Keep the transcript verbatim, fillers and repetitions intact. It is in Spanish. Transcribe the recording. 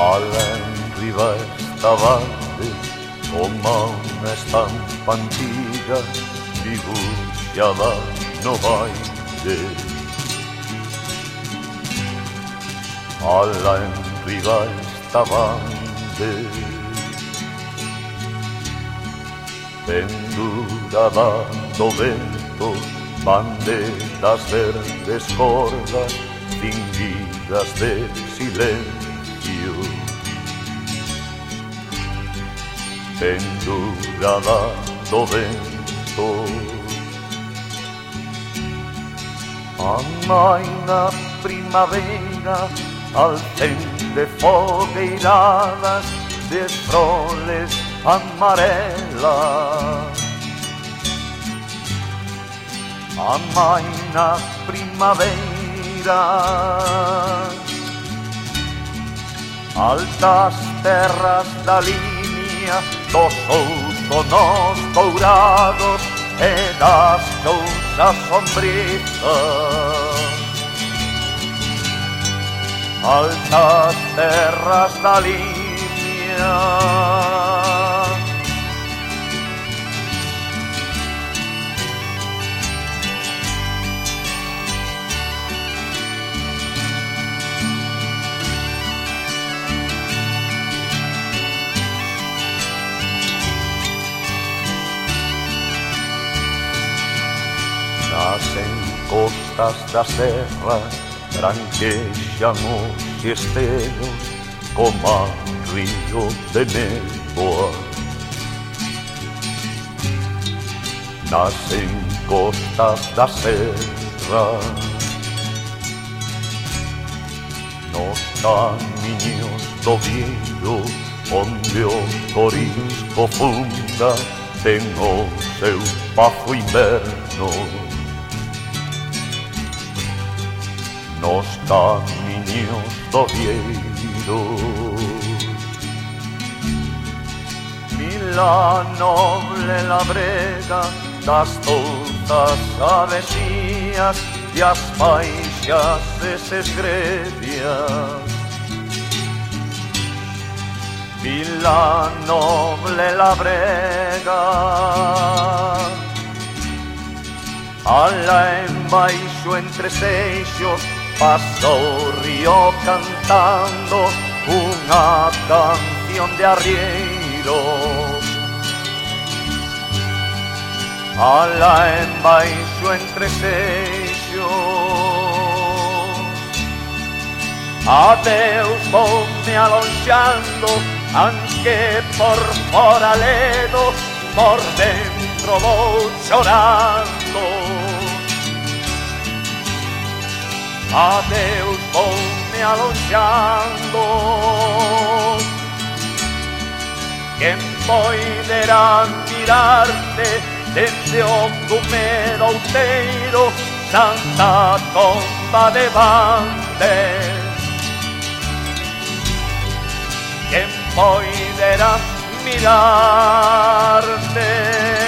Alla en riba estavante, com una estampa antiga, dibuixada no baile. Alla en riba estavante, pendurada do vento, banderas verdes cordas, cingidas de silencio. Pendurada do vento, amaina primavera, alcende fogueiradas de froles amarelas. Amaina primavera, altas terras da línea dos outonos dourados e das cousas sombrizas. Altas terras da línea, nas encostas da serra branquexan os estelos como río de néboa. Nas encostas da serra, nos camiños do vieiro, onde o corisco funda ten o seu pafo inverno. Nos camiños do vieiro, Vila noble labrega das touzas avesías e as faixas deses gredias. Vila noble labrega, alla embaixo entre seixos, pasa o río cantando unha canción de arrieiros. Alla embaixo entre seixos, adeus voume alonxando, anque por fora ledo, por dentro vou chorando. Adeus voume alonxando, quen poderá mirarte dende o cume do outeiro, Santa Comba de Bandes. Quen poderá mirarte